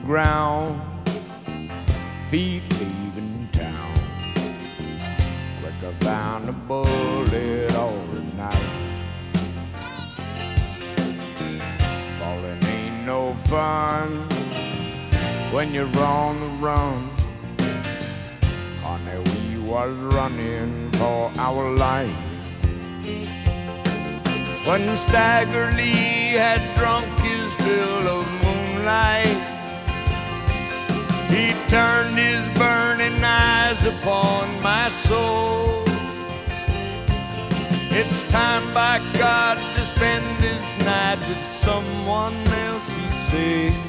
ground, feet leaving town, quicker than a bullet or a knife. Falling ain't no fun when you're on the run. Honey, we was running for our life. When Stagger Lee had drunk his fill of moonlight, he turned his burning eyes upon my soul. It's time, by God, to spend this night with someone else, he said.